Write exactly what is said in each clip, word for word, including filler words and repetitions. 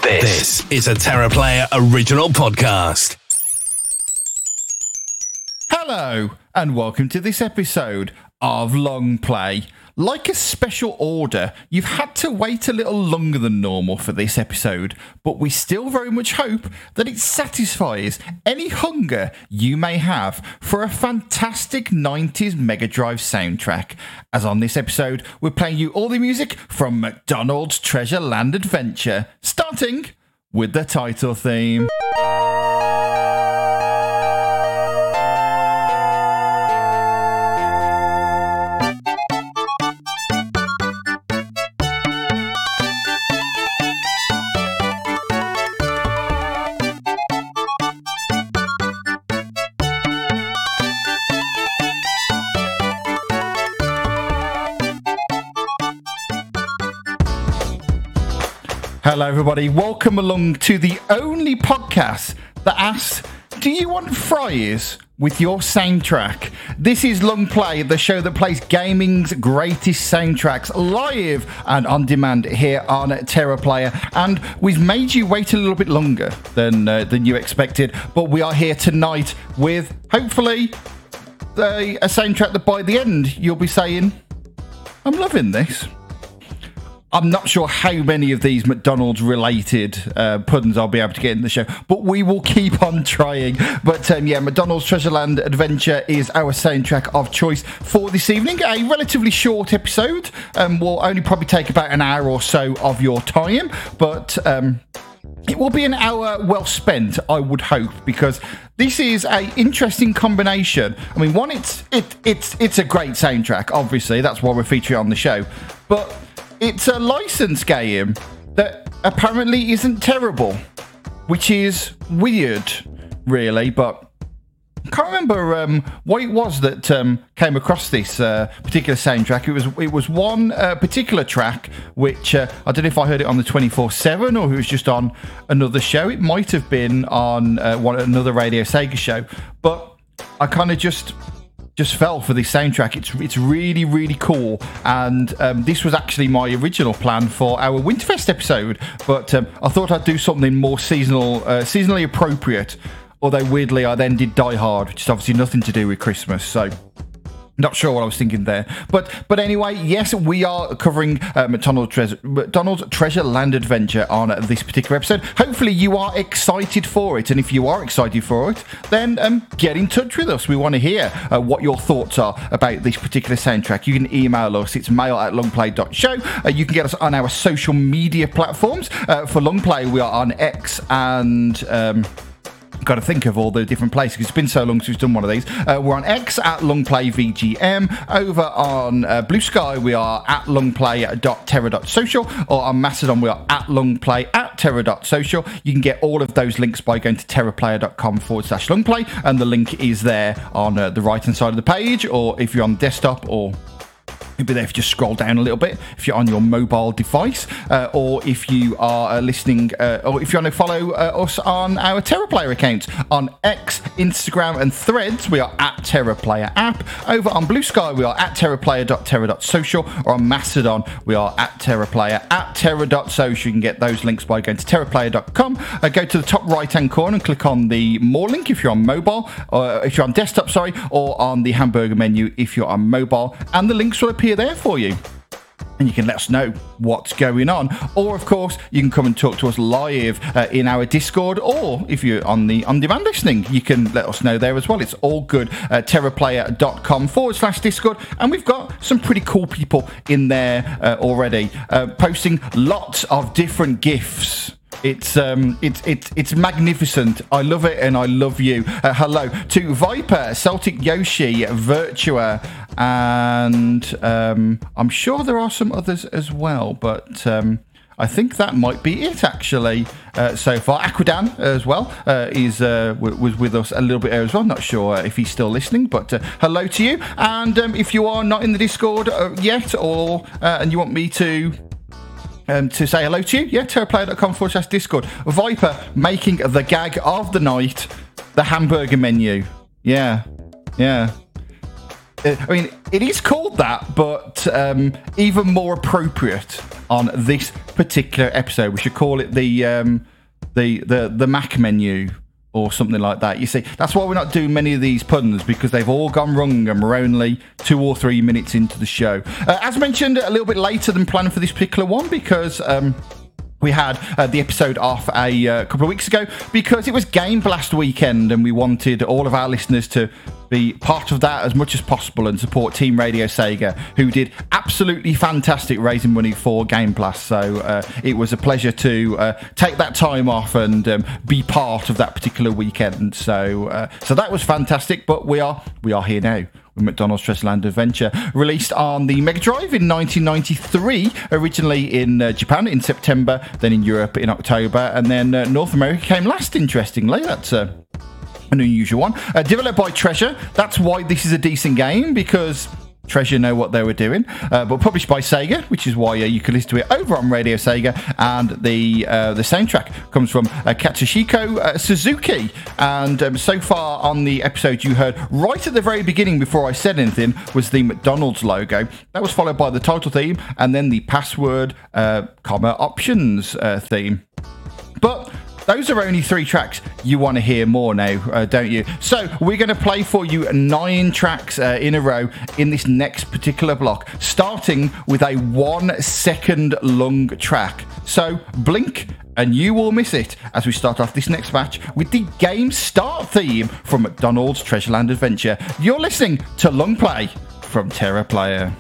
This is a Terra Player original podcast. Hello, and welcome to this episode of Long Play. Like a special order, you've had to wait a little longer than normal for this episode, but we still very much hope that it satisfies any hunger you may have for a fantastic nineties Mega Drive soundtrack. As on this episode, we're playing you all the music from McDonald's Treasure Land Adventure, starting with the title theme. Hello everybody, welcome along to the only podcast that asks, do you want fries with your soundtrack? This is Long Play, the show that plays gaming's greatest soundtracks live and on demand here on Terra Player. And we've made you wait a little bit longer than, uh, than you expected, but we are here tonight with, hopefully, a, a soundtrack that by the end you'll be saying, I'm loving this. I'm not sure how many of these McDonald's related uh, puns I'll be able to get in the show, but we will keep on trying. But um, yeah, McDonald's Treasure Land Adventure is our soundtrack of choice for this evening. A relatively short episode. Um, will only probably take about an hour or so of your time, but um, it will be an hour well spent, I would hope, because this is a interesting combination. I mean, one, it's it it's it's a great soundtrack. Obviously, that's why we're featuring on the show, but it's a licensed game that apparently isn't terrible, which is weird, really. But I can't remember um, what it was that um, came across this uh, particular soundtrack. It was it was one uh, particular track, which uh, I don't know if I heard it on the twenty-four seven or if it was just on another show. It might have been on uh, one another Radio Sega show, but I kind of just... just fell for this soundtrack. It's it's really, really cool. And um, this was actually my original plan for our Winterfest episode. But um, I thought I'd do something more seasonal, uh, seasonally appropriate. Although, weirdly, I then did Die Hard, which is obviously nothing to do with Christmas. So... not sure what I was thinking there. But but anyway, yes, we are covering uh, McDonald's, Treasure, McDonald's Treasure Land Adventure on uh, this particular episode. Hopefully you are excited for it. And if you are excited for it, then um, get in touch with us. We want to hear uh, what your thoughts are about this particular soundtrack. You can email us. It's mail at longplay dot show. Uh, you can get us on our social media platforms. Uh, for Longplay, we are on X and... Um, got to think of all the different places. It's been so long since we've done one of these. Uh, we're on X at longplayvgm. Over on uh, Blue Sky, we are at longplay dot terra dot social. Or on Mastodon, we are at longplay at terra dot social. You can get all of those links by going to terraplayer.com forward slash longplay. And the link is there on uh, the right-hand side of the page. Or if you're on desktop or... it'll be there if you just scroll down a little bit, if you're on your mobile device, uh, or if you are uh, listening, uh, or if you want to follow uh, us on our Terra Player accounts on X, Instagram, and Threads. We are at Terra Player app. Over on Blue Sky, we are at terraplayer dot terra dot social, or on Mastodon, we are at Terra Player at terra dot social. You can get those links by going to terraplayer dot com. Uh, go to the top right-hand corner and click on the More link if you're on mobile, or if you're on desktop, sorry, or on the hamburger menu if you're on mobile, and the links will appear there for you. And you can let us know what's going on. Or, of course, you can come and talk to us live uh, in our Discord. Or, if you're on the on-demand listening, you can let us know there as well. It's all good. Uh, terraplayer.com forward slash Discord. And we've got some pretty cool people in there uh, already, uh, posting lots of different GIFs. It's um, it's it's it's magnificent. I love it, and I love you. Uh, hello to Viper, Celtic Yoshi, Virtua, and um, I'm sure there are some others as well. But um, I think that might be it actually. Uh, so far, Aquadan as well uh, is uh, w- was with us a little bit earlier as well. Not sure if he's still listening, but uh, hello to you. And um, if you are not in the Discord uh, yet, or uh, and you want me to. Um, to say hello to you, yeah, terraplayer.com forward slash Discord. Viper making the gag of the night, the hamburger menu. Yeah, yeah. Uh, I mean, it is called that, but um, even more appropriate on this particular episode. We should call it the um, the the the Mac menu or something like that. You see, that's why we're not doing many of these puns, because they've all gone wrong and we're only two or three minutes into the show. Uh, as mentioned, a little bit later than planned for this particular one, because um, we had uh, the episode off a uh, couple of weeks ago because it was Game Blast weekend and we wanted all of our listeners to be part of that as much as possible and support Team Radio Sega, who did absolutely fantastic raising money for Game Blast. So uh, it was a pleasure to uh, take that time off and um, be part of that particular weekend. So uh, so that was fantastic. But we are we are here now. McDonald's Treasure Land Adventure, released on the Mega Drive in nineteen ninety-three, originally in uh, Japan in September, then in Europe in October, and then uh, North America came last, interestingly. That's uh, an unusual one. Uh, developed by Treasure. That's why this is a decent game, because Treasure know what they were doing. Uh, but published by Sega, which is why uh, you can listen to it over on Radio Sega. And the uh, the soundtrack comes from uh, Katsushiko uh, Suzuki. And um, so far on the episode, you heard right at the very beginning, before I said anything, was the McDonald's logo. That was followed by the title theme and then the password, uh, comma, options uh, theme. But those are only three tracks. You want to hear more now, uh, don't you? So we're going to play for you nine tracks uh, in a row in this next particular block, starting with a one second long track. So blink and you will miss it as we start off this next match with the game start theme from McDonald's Treasure Land Adventure. You're listening to Long Play from Terra Player.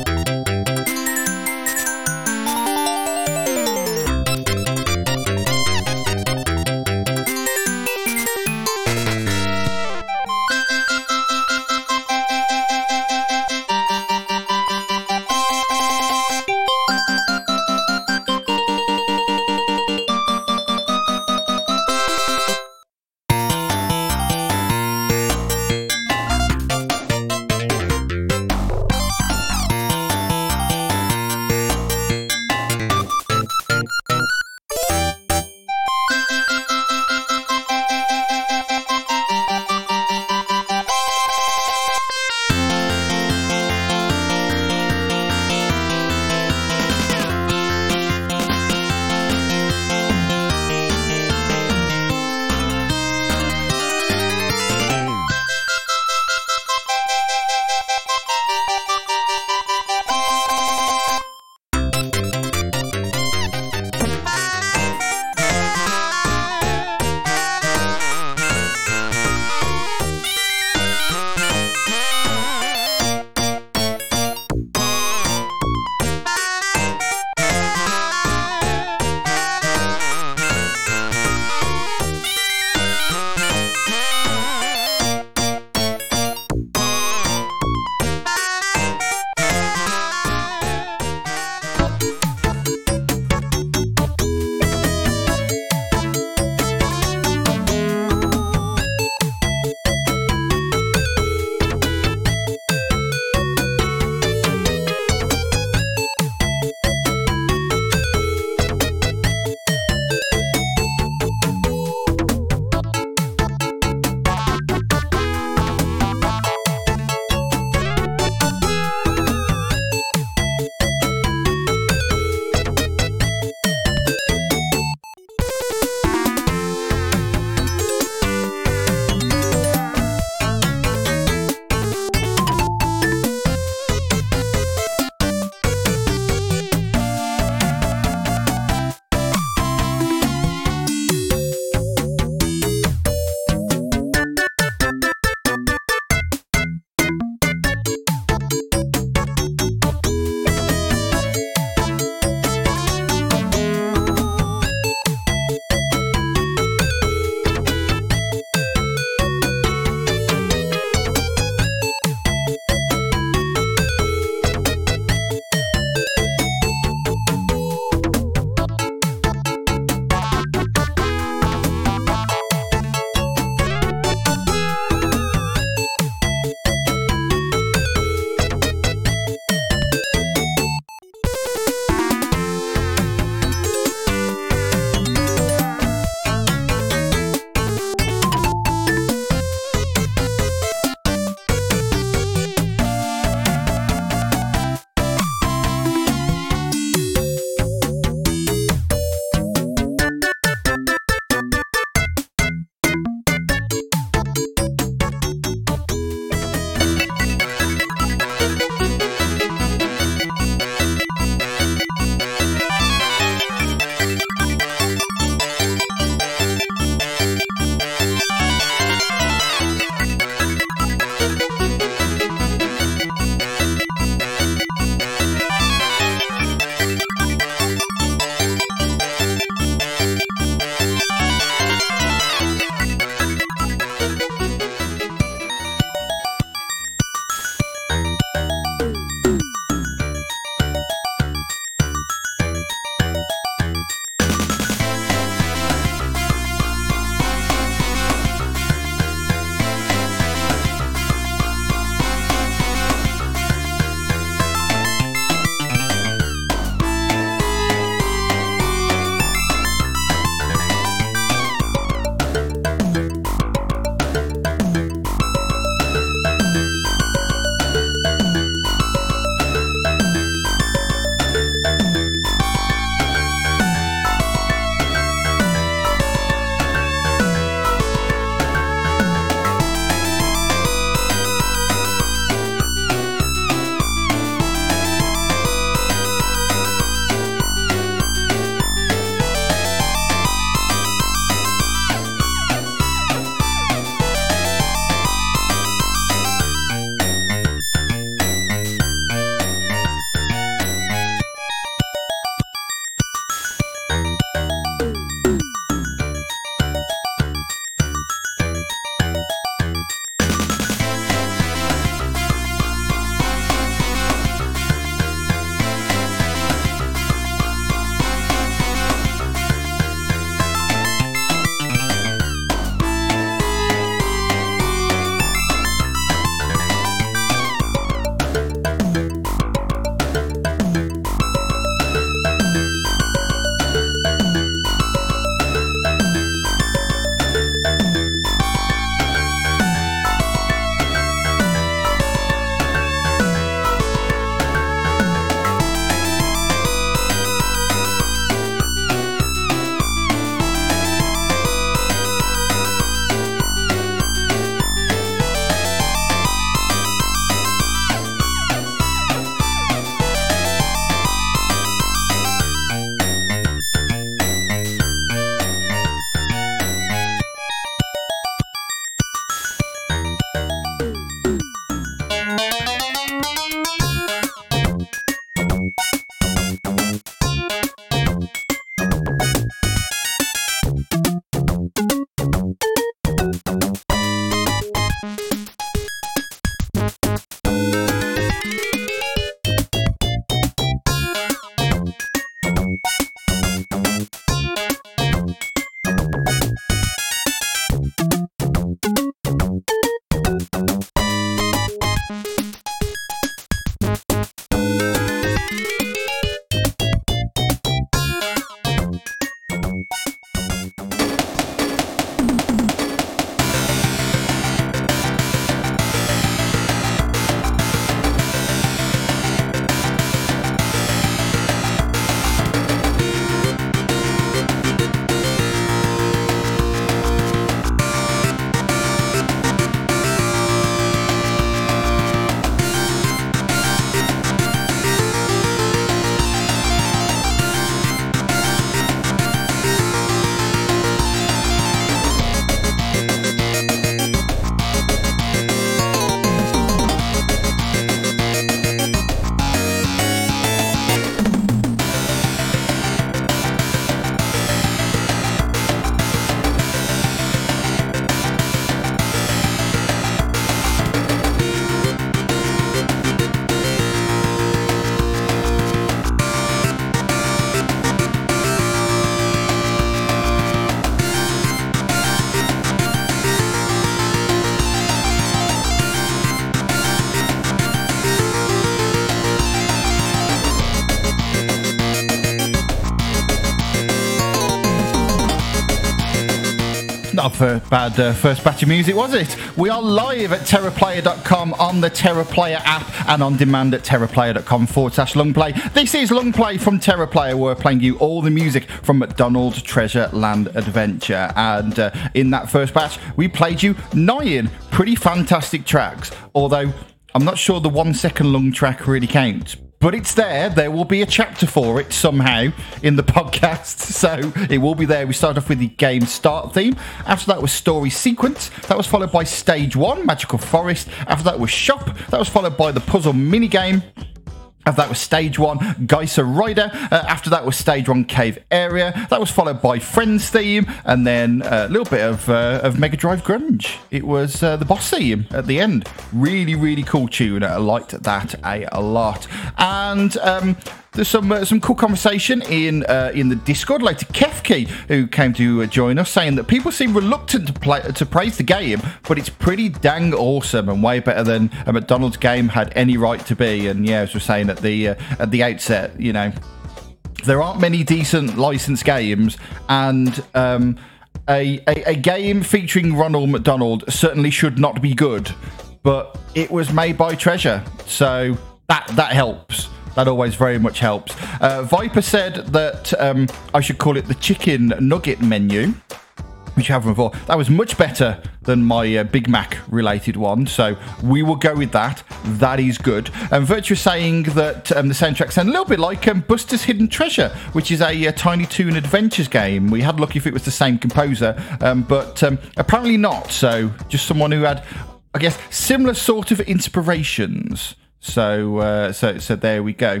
Not a fir- bad uh, first batch of music, was it? We are live at terra player dot com on the Terra Player app and on demand at terra player dot com forward slash Lungplay. This is Lungplay from Terra Player. We're playing you all the music from McDonald's Treasure Land Adventure. And uh, in that first batch, we played you nine pretty fantastic tracks. Although, I'm not sure the one second lung track really counts. But it's there. There will be a chapter for it somehow in the podcast. So it will be there. We start off with the game start theme. After that was story sequence. That was followed by stage one, Magical Forest. After that was shop. That was followed by the puzzle minigame. After that was stage one, Geyser Rider. Uh, after that was stage one, Cave Area. That was followed by Friends theme, and then a little bit of uh, of Mega Drive Grunge. It was uh, the boss theme at the end. Really, really cool tune. I liked that a lot. And um, there's some uh, some cool conversation in uh, in the Discord. Later, Kefki, who came to uh, join us, saying that people seem reluctant to play to praise the game, but it's pretty dang awesome and way better than a McDonald's game had any right to be. And yeah, as we're saying at the uh, at the outset, you know, there aren't many decent licensed games, and um, a, a a game featuring Ronald McDonald certainly should not be good, but it was made by Treasure, so that that helps. That always very much helps. Uh, Viper said that um, I should call it the chicken nugget menu, which you haven't before. That was much better than my uh, Big Mac related one, so we will go with that. That is good. And Virtua saying that um, the soundtrack sounds a little bit like um, Buster's Hidden Treasure, which is a, a Tiny Toon Adventures game. We had a look if it was the same composer, um, but um, apparently not. So just someone who had, I guess, similar sort of inspirations. So, uh, so, so there we go.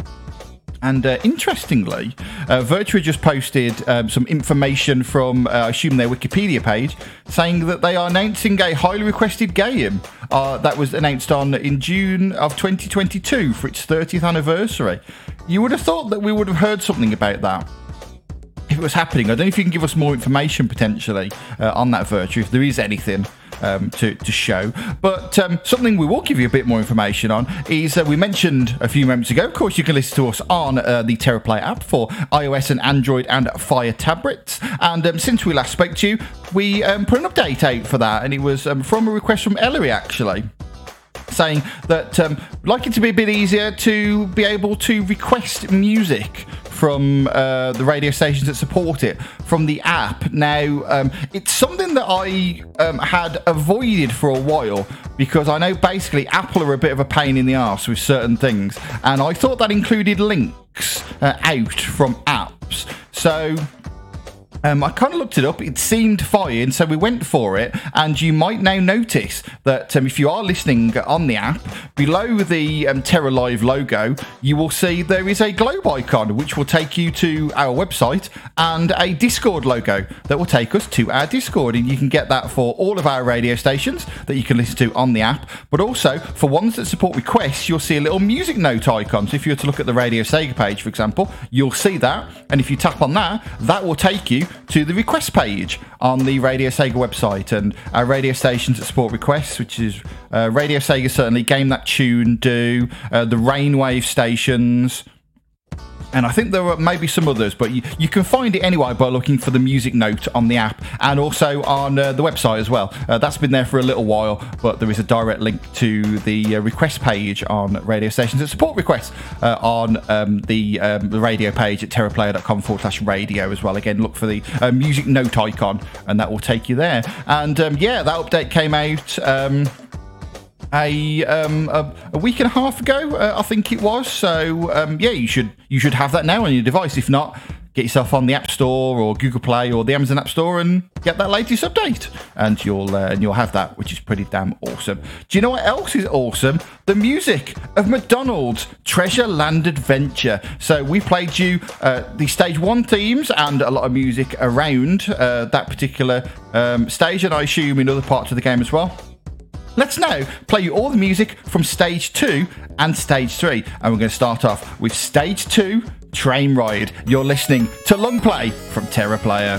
And uh, interestingly, uh, Virtua just posted um, some information from, uh, I assume, their Wikipedia page, saying that they are announcing a highly requested game uh, that was announced on in June of twenty twenty-two for its thirtieth anniversary. You would have thought that we would have heard something about that if it was happening. I don't know if you can give us more information potentially uh, on that, Virtua, if there is anything um, to, to show. But um, something we will give you a bit more information on is uh, we mentioned a few moments ago, of course, you can listen to us on uh, the Terra Player app for iOS and Android and Fire tablets. And um, since we last spoke to you, we um, put an update out for that, and it was um, from a request from Ellery, actually, saying that um, like it to be a bit easier to be able to request music from uh, the radio stations that support it from the app. Now, um, it's something that I um, had avoided for a while because I know basically Apple are a bit of a pain in the arse with certain things, and I thought that included links uh, out from apps. So Um, I kind of looked it up. It seemed fine, so we went for it. And you might now notice that um, if you are listening on the app, below the um, Terra Live logo, you will see there is a globe icon, which will take you to our website, and a Discord logo that will take us to our Discord. And you can get that for all of our radio stations that you can listen to on the app, but also for ones that support requests, you'll see a little music note icon. So if you were to look at the Radio Sega page, for example, you'll see that. And if you tap on that, that will take you to the request page on the Radio Sega website, and our radio stations that support requests, which is uh, Radio Sega, certainly, Game That Tune do, uh, the Rainwave stations, and I think there are maybe some others, but you, you can find it anyway by looking for the music note on the app, and also on uh, the website as well. Uh, that's been there for a little while, but there is a direct link to the uh, request page on radio stations that support requests uh, on um, the, um, the radio page at terra player dot com forward slash radio as well. Again, look for the uh, music note icon, and that will take you there. And um, yeah, that update came out Um, A, um, a a week and a half ago, uh, I think it was. So um, yeah, you should you should have that now on your device. If not, get yourself on the App Store or Google Play or the Amazon App Store and get that latest update, and you'll uh, and you'll have that, which is pretty damn awesome. Do you know what else is awesome? The music of McDonald's Treasure Land Adventure. So we played you uh, the stage one themes and a lot of music around uh, that particular um, stage, and I assume in other parts of the game as well. Let's now play you all the music from Stage two and Stage three. And we're going to start off with Stage two, Train Ride. You're listening to Long Play from Terra Player.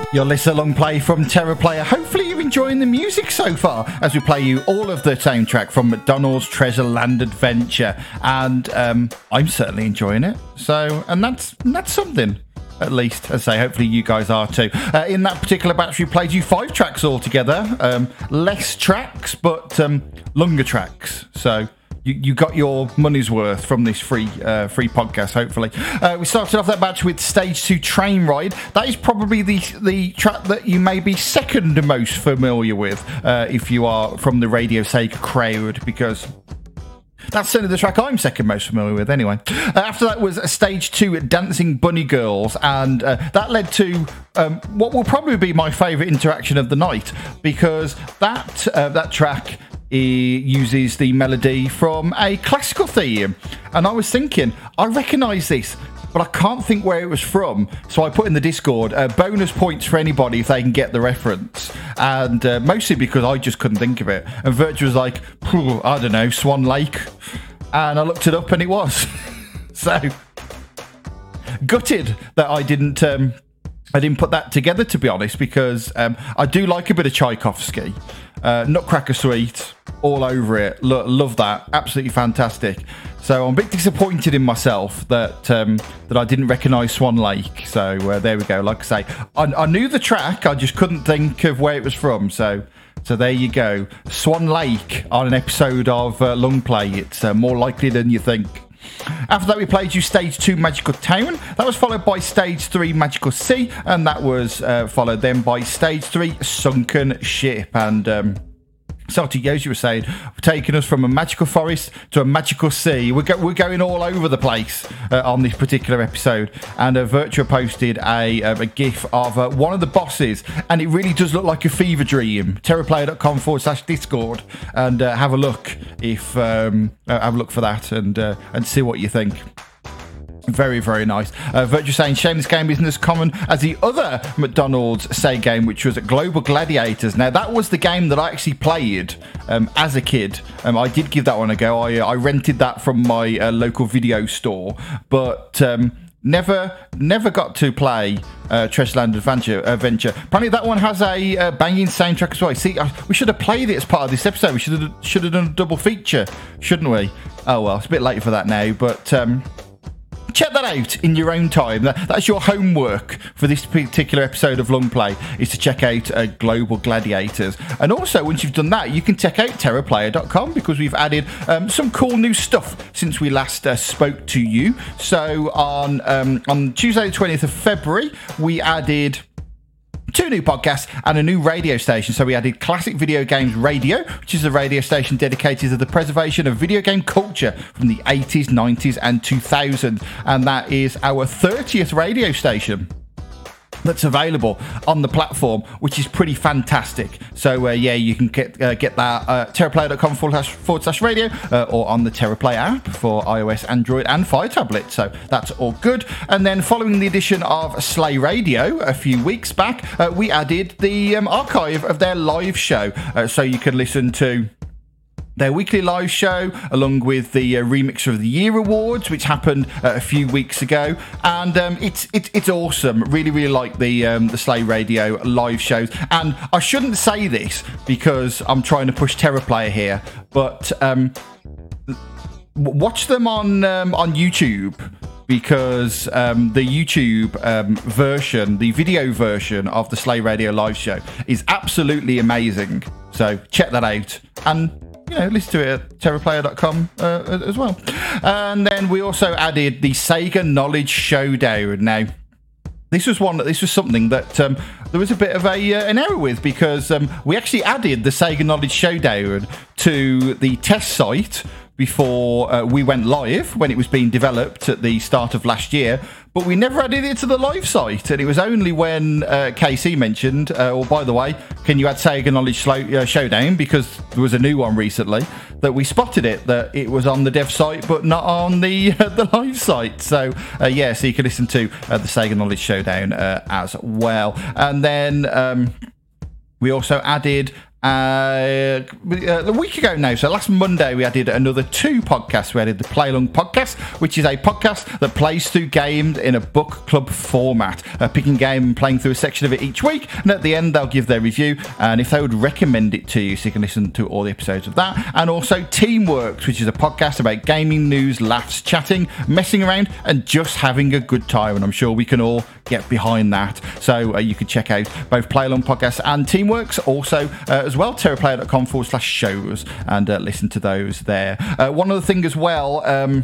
Your listen along play from Terra Player. Hopefully you're enjoying the music so far as we play you all of the soundtrack from McDonald's Treasure Land Adventure, and um, I'm certainly enjoying it. So, and that's that's something. At least, as I say, hopefully you guys are too. Uh, in that particular batch, we played you five tracks altogether. Um, less tracks, but um, longer tracks. So you, you got your money's worth from this free uh, free podcast, hopefully. Uh, we started off that batch with Stage two Train Ride. That is probably the, the track that you may be second most familiar with uh, if you are from the Radio Sega crowd, because that's certainly the track I'm second most familiar with, anyway. Uh, after that was Stage two Dancing Bunny Girls, and uh, that led to um, what will probably be my favourite interaction of the night, because that uh, that track He uses the melody from a classical theme, and I was thinking, I recognise this, but I can't think where it was from. So I put in the Discord uh, bonus points for anybody if they can get the reference, and uh, mostly because I just couldn't think of it. And Virtua was like, I don't know, Swan Lake, and I looked it up and it was. So gutted that I didn't. Um, I didn't put that together, to be honest, because um, I do like a bit of Tchaikovsky. Uh, Nutcracker Suite, all over it. Lo- love that. Absolutely fantastic. So I'm a bit disappointed in myself that um, that I didn't recognise Swan Lake. So uh, there we go. Like I say, I, I knew the track, I just couldn't think of where it was from. So so there you go. Swan Lake on an episode of uh, Long Play. It's uh, more likely than you think. After that, we played you Stage two Magical Town. That was followed by Stage three Magical Sea, and that was uh, followed then by Stage three Sunken Ship. And um, Celtic Yoshi was saying, we're taking us from a magical forest to a magical sea. We're, go- we're going all over the place uh, on this particular episode. And uh, Virtua posted a, uh, a gif of uh, one of the bosses, and it really does look like a fever dream. terraplayer.com forward slash Discord, and uh, have a look if um, uh, have a look for that, and uh, and see what you think. Very, very nice. Uh, Virtua saying, shame this game isn't as common as the other McDonald's say game, which was Global Gladiators. Now, that was the game that I actually played um, as a kid. Um, I did give that one a go. I, I rented that from my uh, local video store, but um, never never got to play uh, Treasure Land Adventure. Adventure. Apparently, that one has a uh, banging soundtrack as well. See, I, we should have played it as part of this episode. We should have, should have done a double feature, shouldn't we? Oh, well, it's a bit late for that now, but Um, check that out in your own time. That's your homework for this particular episode of Long Play, is to check out uh, Global Gladiators. And also, once you've done that, you can check out terraplayer dot com, because we've added um, some cool new stuff since we last uh, spoke to you. So on um, on Tuesday the twentieth of February, we added two new podcasts and a new radio station. So we added Classic Video Games Radio, which is a radio station dedicated to the preservation of video game culture from the eighties, nineties and two thousands. And that is our thirtieth radio station that's available on the platform, which is pretty fantastic. So uh, yeah, you can get uh, get that uh, terraplayer.com forward slash, forward slash radio uh, or on the TerraPlayer app for iOS, Android and Fire Tablet. So that's all good. And then following the addition of Slay Radio a few weeks back, uh, we added the um, archive of their live show, uh, so you can listen to their weekly live show, along with the uh, Remixer of the Year awards, which happened uh, a few weeks ago, and um, it's it's it's awesome. Really, really like the um, the Slay Radio live shows. And I shouldn't say this because I'm trying to push TerraPlayer here, but um, watch them on um, on YouTube, because um, the YouTube um, version, the video version of the Slay Radio live show is absolutely amazing. So check that out, and you know, listen to it at terraplayer dot com uh, as well. And then we also added the Sega Knowledge Showdown. Now, this was one. This was something that um, there was a bit of a uh, an error with, because um, we actually added the Sega Knowledge Showdown to the test site before uh, we went live, when it was being developed at the start of last year, but we never added it to the live site. And it was only when uh, K C mentioned, uh, oh, by the way, can you add Sega Knowledge Slow, uh, Showdown, because there was a new one recently, that we spotted it, that it was on the dev site but not on the uh, the live site. So uh, yeah, so you can listen to uh, the Sega Knowledge Showdown uh, as well. And then um, we also added Uh, a week ago now, so last Monday we added another two podcasts. We added the Play Along podcast, which is a podcast that plays through games in a book club format, uh, picking a game and playing through a section of it each week, and at the end they'll give their review and if they would recommend it to you, so you can listen to all the episodes of that. And also Teamworks, which is a podcast about gaming news, laughs, chatting, messing around and just having a good time, and I'm sure we can all get behind that. So uh, you can check out both Play Along podcasts and Teamworks, also uh, as well, terraplayer.com forward slash shows, and uh, listen to those there. Uh, one other thing as well, um,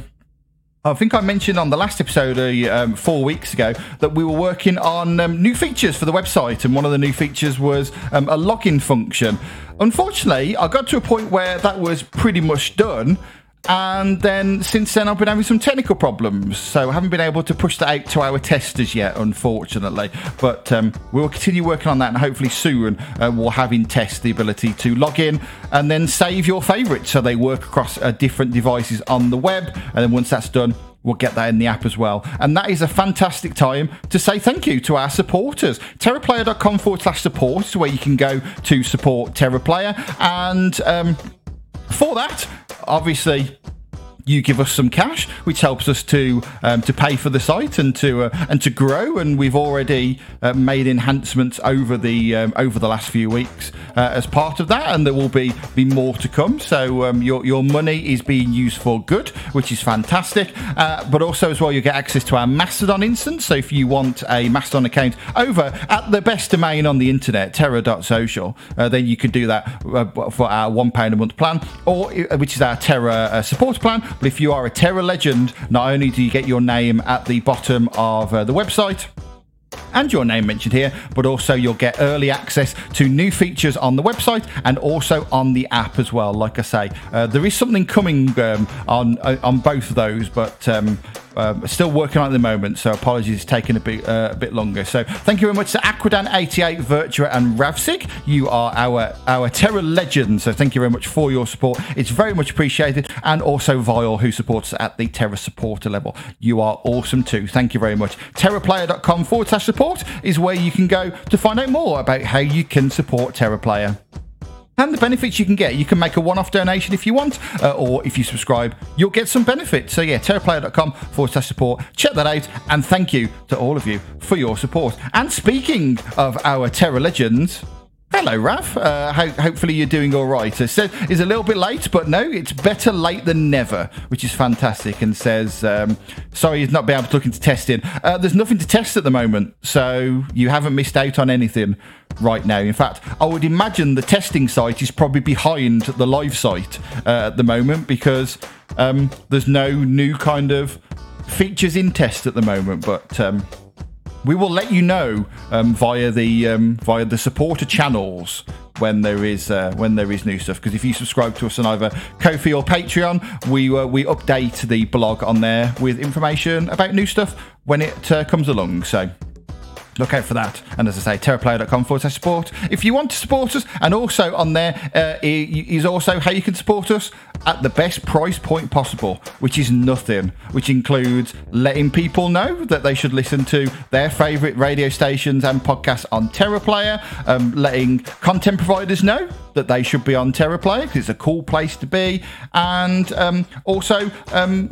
I think I mentioned on the last episode uh, um, four weeks ago that we were working on um, new features for the website, and one of the new features was um, a login function. Unfortunately, I got to a point where that was pretty much done, and then since then I've been having some technical problems, so I haven't been able to push that out to our testers yet, unfortunately. But um, we will continue working on that, and hopefully soon uh, we'll have in test the ability to log in and then save your favourites so they work across uh, different devices on the web, and then once that's done we'll get that in the app as well. And that is a fantastic time to say thank you to our supporters. terraplayer.com forward slash support is where you can go to support TerraPlayer, and um, for that, obviously, you give us some cash, which helps us to um, to pay for the site and to uh, and to grow. And we've already uh, made enhancements over the um, over the last few weeks uh, as part of that, and there will be be more to come. So um, your your money is being used for good, which is fantastic. Uh, but also as well, you get access to our Mastodon instance. So if you want a Mastodon account over at the best domain on the internet, terra dot social, uh, then you can do that uh, for our one pound a month plan, or uh, which is our Terra uh, support plan. But if you are a Terra legend, not only do you get your name at the bottom of uh, the website and your name mentioned here, but also you'll get early access to new features on the website and also on the app as well. Like I say, uh, there is something coming um, on uh, on both of those, but um, uh, still working on it at the moment, so apologies, it's taken a bit uh, a bit longer. So thank you very much to Aquadan eighty-eight, Virtua and Ravsig. You are our our Terra legends, so thank you very much for your support. It's very much appreciated. And also Vile, who supports us at the Terra supporter level. You are awesome too. Thank you very much. terraplayer.com forward slash support is where you can go to find out more about how you can support TerraPlayer and the benefits you can get. You can make a one-off donation if you want, uh, or if you subscribe, you'll get some benefits. So yeah, terraplayer.com forward slash support. Check that out, and thank you to all of you for your support. And speaking of our Terra legends, hello, Rav. Uh, ho- hopefully you're doing all right. It says it's a little bit late, but no, it's better late than never, which is fantastic. And says, um, sorry, he's not been able to look into testing. Uh, there's nothing to test at the moment, so you haven't missed out on anything right now. In fact, I would imagine the testing site is probably behind the live site uh, at the moment, because um, there's no new kind of features in test at the moment. But um, we will let you know um, via the um, via the supporter channels when there is uh, when there is new stuff. Because if you subscribe to us on either Ko-fi or Patreon, we uh, we update the blog on there with information about new stuff when it uh, comes along. So look out for that. And as I say, terraplayer.com forward slash support if you want to support us. And also on there uh, is also how you can support us at the best price point possible, which is nothing, which includes letting people know that they should listen to their favourite radio stations and podcasts on TerraPlayer, um, letting content providers know that they should be on TerraPlayer because it's a cool place to be, and um, also um,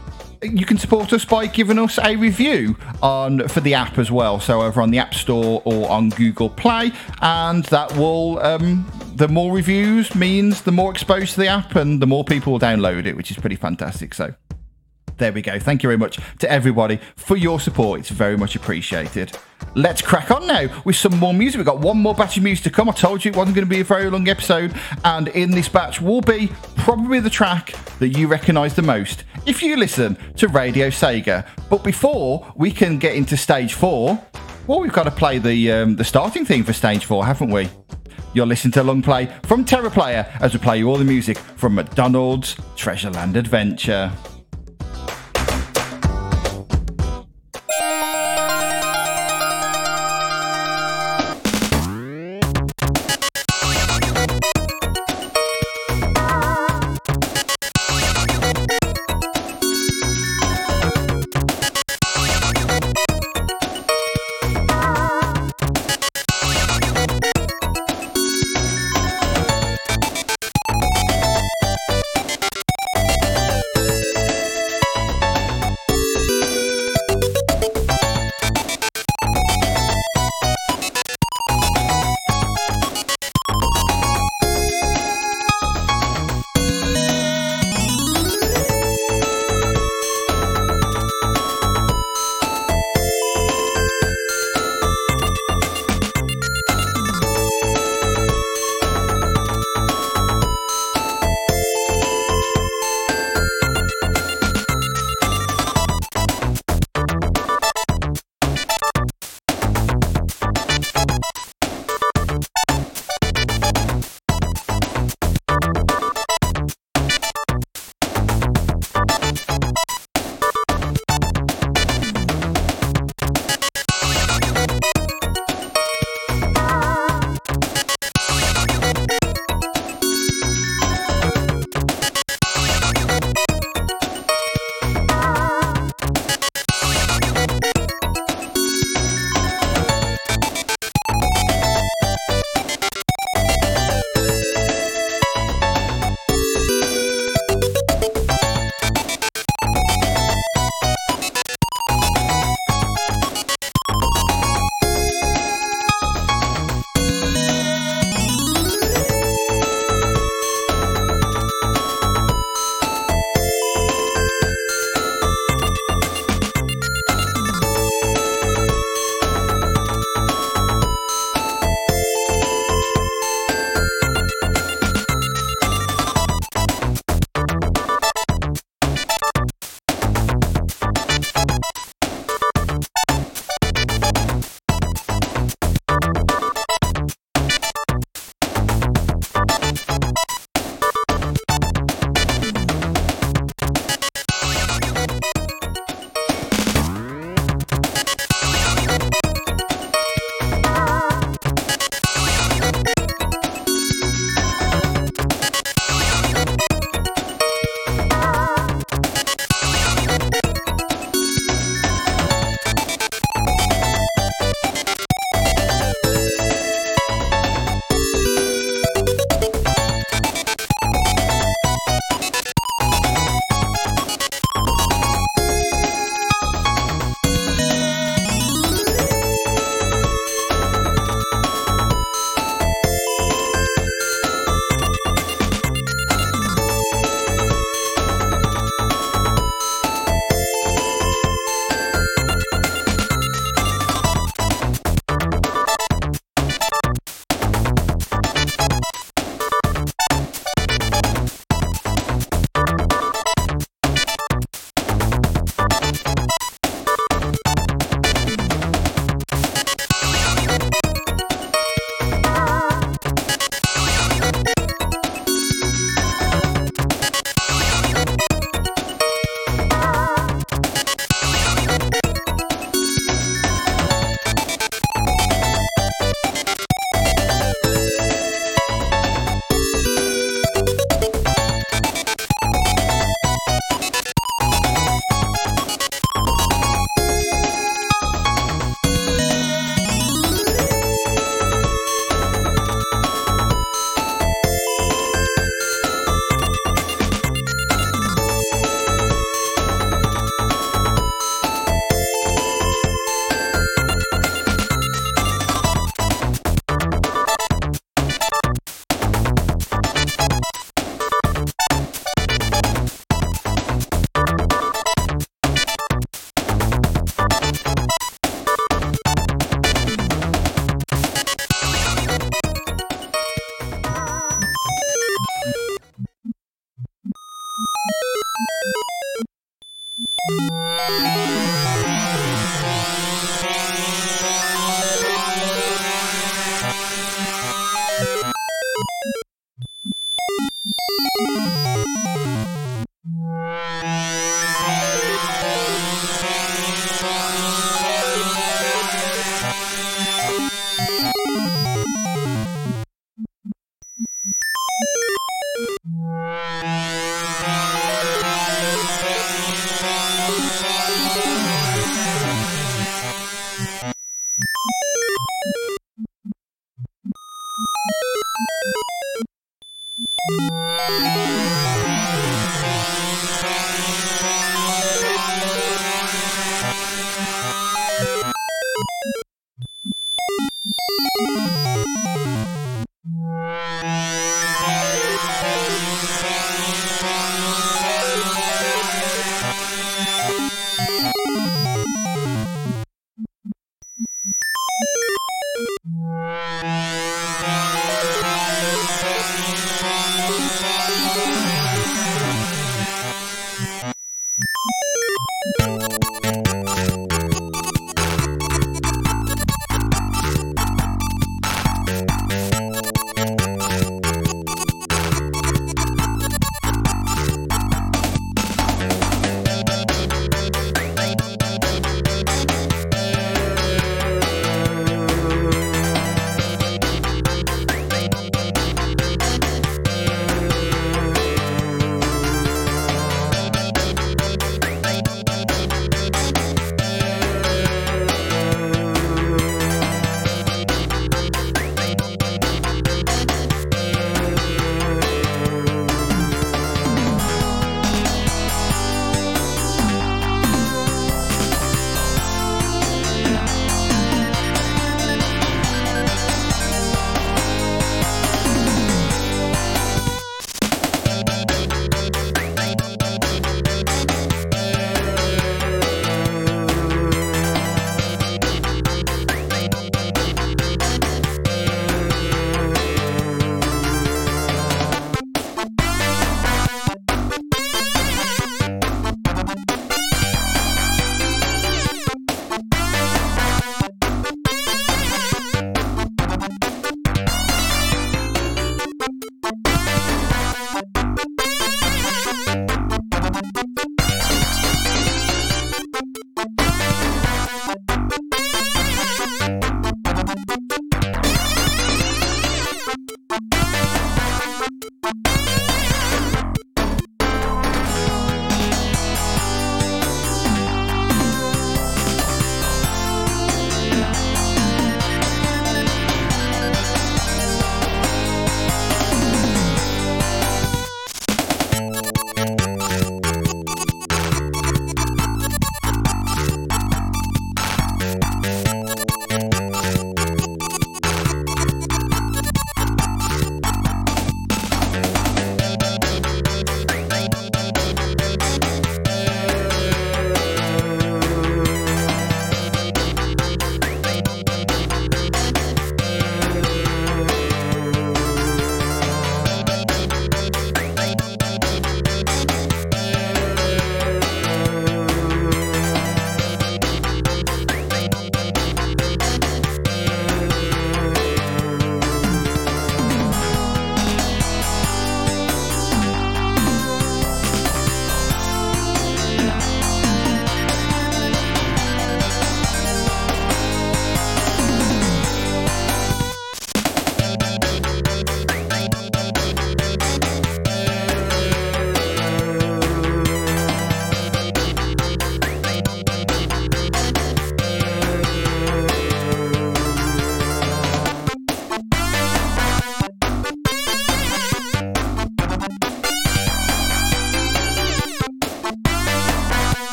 you can support us by giving us a review on for the app as well, so over on the App Store or on Google Play, and that will um, the more reviews means the more exposed to the app and the more people will download it, which is pretty fantastic. So there we go. Thank you very much to everybody for your support. It's very much appreciated. Let's crack on now with some more music. We've got one more batch of music to come. I told you it wasn't going to be a very long episode, and in this batch will be probably the track that you recognise the most if you listen to Radio Sega. But before we can get into stage four, well, we've got to play the um, the starting theme for stage four, haven't we? You're listening to Long Play from TerraPlayer as we play you all the music from McDonald's Treasureland Adventure.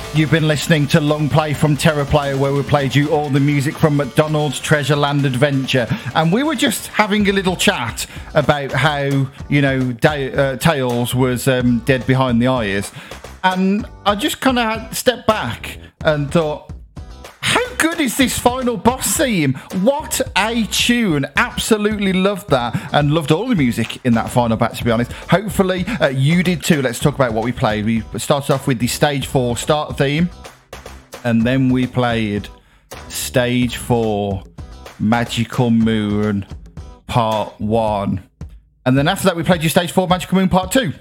You've been listening to Long Play from Terra Player, where we played you all the music from McDonald's Treasure Land Adventure. And we were just having a little chat about how, you know, da- uh, Tails was um, dead behind the eyes. And I just kind of stepped back and thought, how good is this final boss theme? What a tune. Absolutely loved that, and loved all the music in that final batch, to be honest. Hopefully uh, you did too. Let's talk about what we played. We started off with the stage four start theme, and then we played stage four Magical Moon part one, and then after that we played you stage four Magical Moon part two.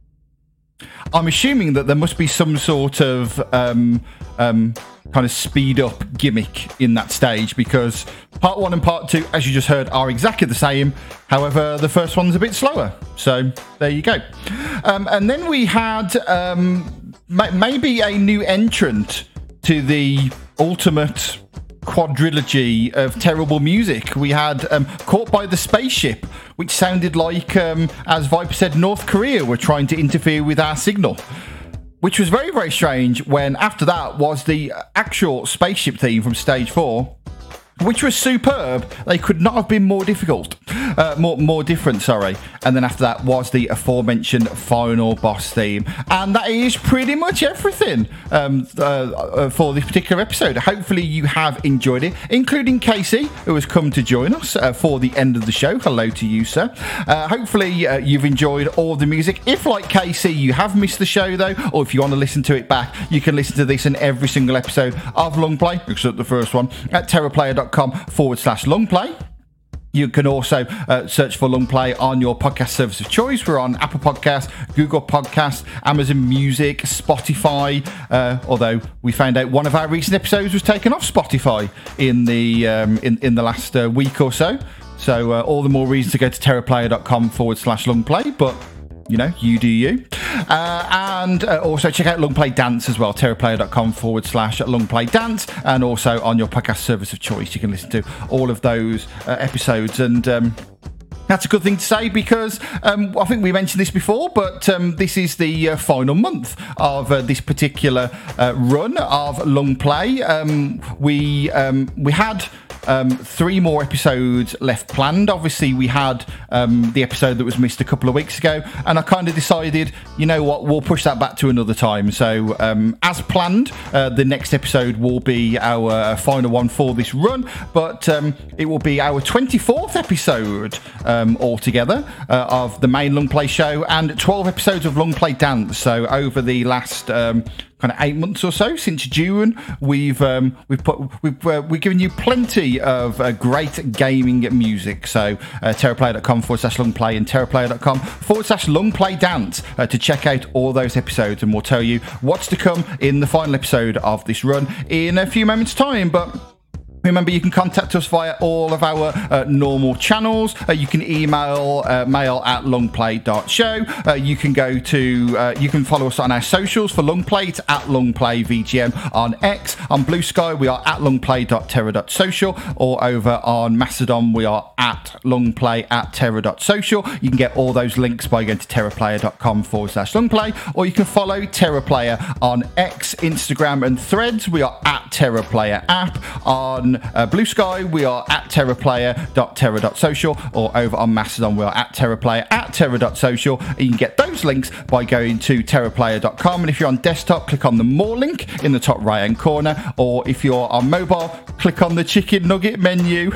I'm assuming that there must be some sort of um, um, kind of speed up gimmick in that stage, because part one and part two, as you just heard, are exactly the same. However, the first one's a bit slower. So there you go. Um, and then we had um, ma- maybe a new entrant to the ultimate quadrilogy of terrible music. We had um, Caught by the Spaceship, which sounded like, um, as Viper said, North Korea were trying to interfere with our signal, which was very, very strange, when after that was the actual spaceship theme from stage four, which was superb. They could not have been more difficult, uh, more more different, sorry. And then after that was the aforementioned final boss theme. And that is pretty much everything um, uh, for this particular episode. Hopefully you have enjoyed it, including Casey, who has come to join us uh, for the end of the show. Hello to you, sir. Uh, hopefully uh, you've enjoyed all the music. If, like Casey, you have missed the show, though, or if you want to listen to it back, you can listen to this in every single episode of Long Play, except the first one, at terraplayer.com forward slash long play. You can also uh, search for Long Play on your podcast service of choice. We're on Apple Podcasts, Google Podcasts, Amazon Music, Spotify, uh, although we found out one of our recent episodes was taken off Spotify in the um, in, in the last uh, week or so. So uh, all the more reason to go to terraplayer.com forward slash long play, but you know, you do you. Uh, and uh, also check out Long Play Dance as well, terraplayer.com forward slash Long Play Dance. And also on your podcast service of choice, you can listen to all of those uh, episodes. And um, that's a good thing to say, because um, I think we mentioned this before, but um, this is the uh, final month of uh, this particular uh, run of Long Play. Um, we um, we had Um, three more episodes left planned. Obviously, we had um, the episode that was missed a couple of weeks ago, and I kind of decided, you know what, we'll push that back to another time. So, um, as planned, uh, the next episode will be our final one for this run, but um, it will be our twenty-fourth episode um, altogether uh, of the main Long Play show, and twelve episodes of Long Play Dance. So, over the last Um, kind of eight months or so since June, we've um, we've put we've uh, we've given you plenty of uh, great gaming music. So uh, terraplayer.com forward slash long play and terraplayer.com forward slash long play dance uh, to check out all those episodes, and we'll tell you what's to come in the final episode of this run in a few moments' time. But remember, you can contact us via all of our uh, normal channels. Uh, you can email uh, mail at longplay dot show. Uh, you can go to, uh, you can follow us on our socials for Longplay. It's at longplayvgm on X. On Blue Sky, we are at longplay dot terra dot social. Or over on Mastodon, we are at longplay at terra dot social. You can get all those links by going to terraplayer.com forward slash longplay. Or you can follow TerraPlayer on X, Instagram, and Threads. We are at TerraPlayer app. On Uh, Blue Sky, we are at terraplayer dot terra dot social, or over on Mastodon, we are at terraplayer at terra dot social. You can get those links by going to terraplayer dot com, and if you're on desktop, click on the More link in the top right hand corner, or if you're on mobile, click on the chicken nugget menu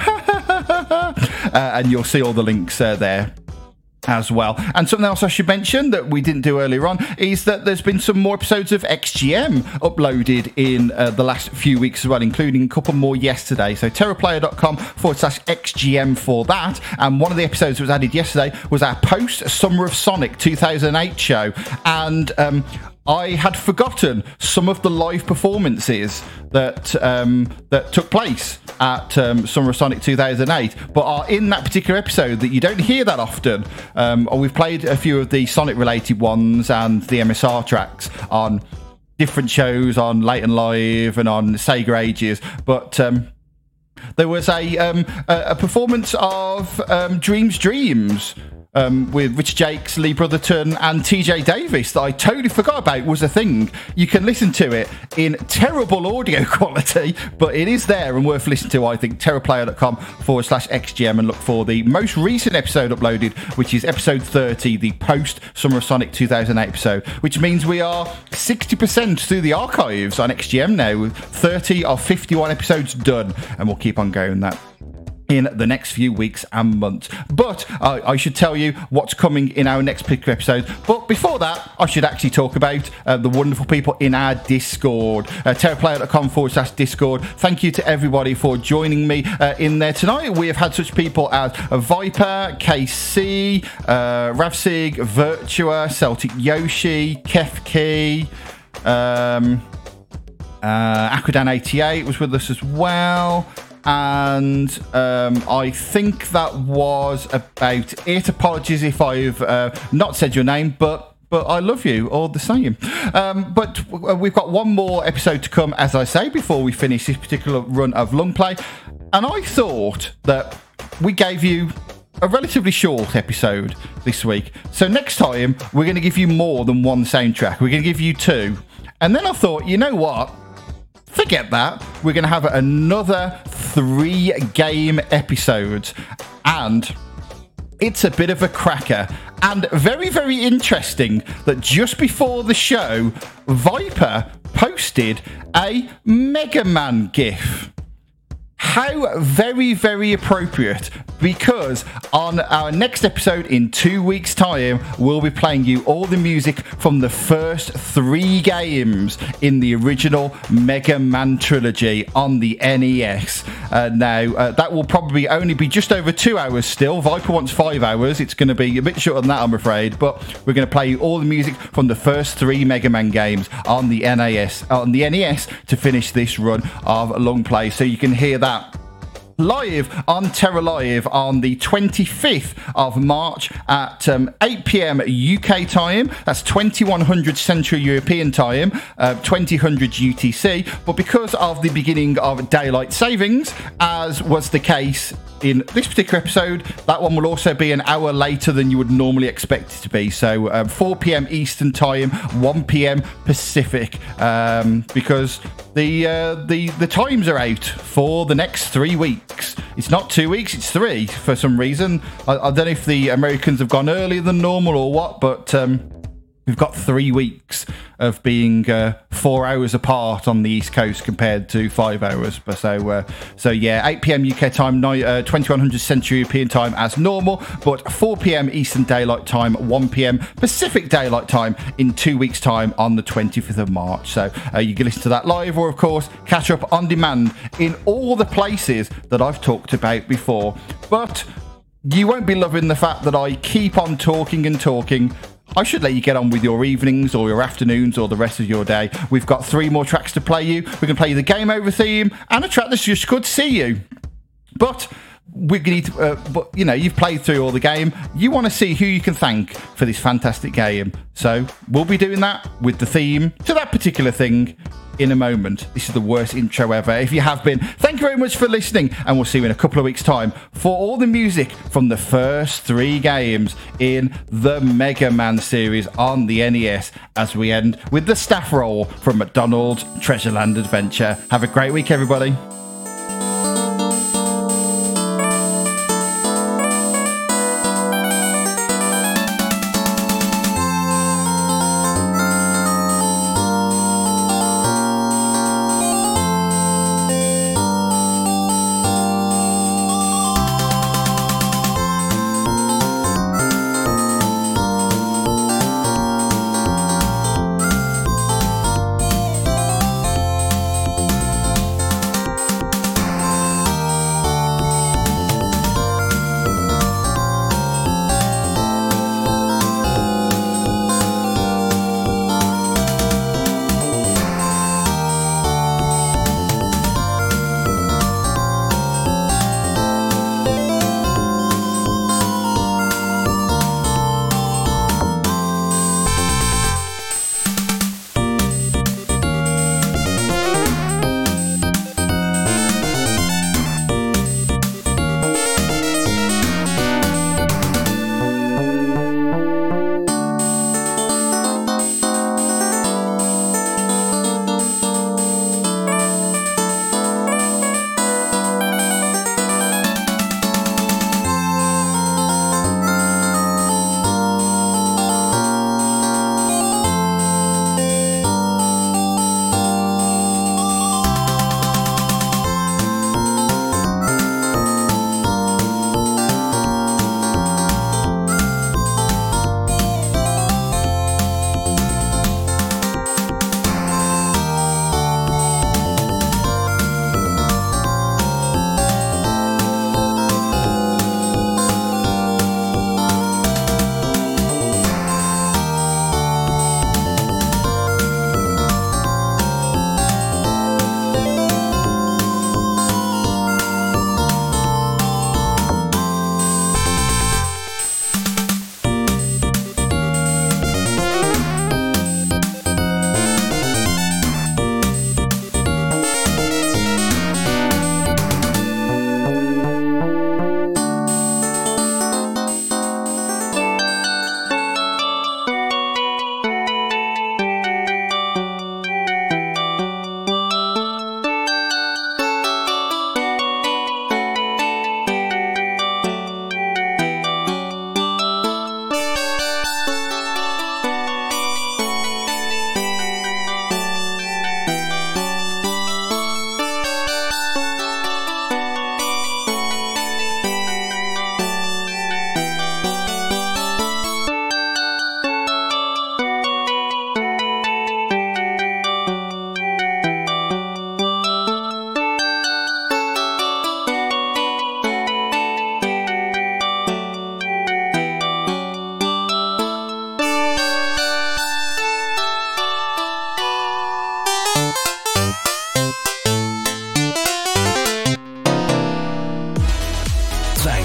uh, and you'll see all the links uh, there as well. And something else I should mention that we didn't do earlier on is that there's been some more episodes of X G M uploaded in uh, the last few weeks as well, including a couple more yesterday. So terraplayer.com forward slash XGM for that. And one of the episodes that was added yesterday was our post Summer of Sonic two thousand eight show. And um, I had forgotten some of the live performances that um, that took place at um, Summer of Sonic two thousand eight, but are in that particular episode that you don't hear that often. Um, or we've played a few of the Sonic-related ones and the M S R tracks on different shows, on Late and Live and on Sega Ages, but Um, there was a um, a performance of um, Dreams Dreams um, with Rich Jakes, Lee Brotherton, and T J Davis that I totally forgot about was a thing. You can listen to it in terrible audio quality, but it is there and worth listening to, I think. TerraPlayer.com forward slash XGM and look for the most recent episode uploaded, which is episode thirty, the post Summer of Sonic two thousand eight episode, which means we are sixty percent through the archives on X G M now, with thirty of fifty-one episodes done, and we'll keep on going that in the next few weeks and months. But uh, I should tell you what's coming in our next particular episode. But before that, I should actually talk about uh, the wonderful people in our Discord. Uh, TerraPlayer.com forward slash Discord. Thank you to everybody for joining me uh, in there tonight. We have had such people as uh, Viper, K C, uh, Ravsig, Virtua, Celtic Yoshi, Kefkey, um, uh, Aquadan eighty-eight was with us as well. And um, I think that was about it. Apologies if I've uh, not said your name, but but I love you all the same. Um, but w- we've got one more episode to come, as I say, before we finish this particular run of Long Play. And I thought that we gave you a relatively short episode this week. So next time, we're going to give you more than one soundtrack. We're going to give you two. And then I thought, you know what? Forget that. We're going to have another three game episodes, and it's a bit of a cracker and very, very interesting that just before the show, Viper posted a Mega Man GIF. How very, very appropriate, because on our next episode in two weeks' time, we'll be playing you all the music from the first three games in the original Mega Man trilogy on the N E S. Uh, now, uh, that will probably only be just over two hours still. Viper wants five hours. It's going to be a bit shorter than that, I'm afraid, but we're going to play you all the music from the first three Mega Man games on the N A S, on the N E S to finish this run of Long Play, so you can hear that live on Terra Live on the twenty-fifth of March at um, eight p.m. U K time. That's twenty-one hundred Central European time, uh, twenty hundred U T C. But because of the beginning of daylight savings, as was the case in this particular episode, that one will also be an hour later than you would normally expect it to be. So um, four p.m. Eastern time, one p.m. Pacific, um, because the uh, the the times are out for the next three weeks. It's not two weeks, it's three for some reason. I, I don't know if the Americans have gone earlier than normal or what, but um, we've got three weeks of being uh, four hours apart on the East Coast compared to five hours. But so, uh, so yeah, eight p.m. U K time, uh, twenty-one hundred Central European time as normal, but four p.m. Eastern Daylight Time, one p.m. Pacific Daylight Time in two weeks' time on the twenty-fifth of March. So uh, you can listen to that live, or of course catch up on demand in all the places that I've talked about before. But you won't be loving the fact that I keep on talking and talking. I should let you get on with your evenings or your afternoons or the rest of your day. We've got three more tracks to play you. We can play you the Game Over theme and a track that's just good to see you. But we need to, uh, but you know, you've played through all the game. You want to see who you can thank for this fantastic game. So we'll be doing that with the theme to that particular thing in a moment. This is the worst intro ever. If you have been, thank you very much for listening, and we'll see you in a couple of weeks' time for all the music from the first three games in the Mega Man series on the N E S, as we end with the staff roll from McDonald's Treasureland Adventure. Have a great week, everybody.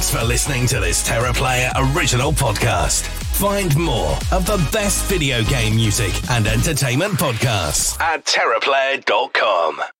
Thanks for listening to this TerraPlayer original podcast. Find more of the best video game music and entertainment podcasts at terra player dot com.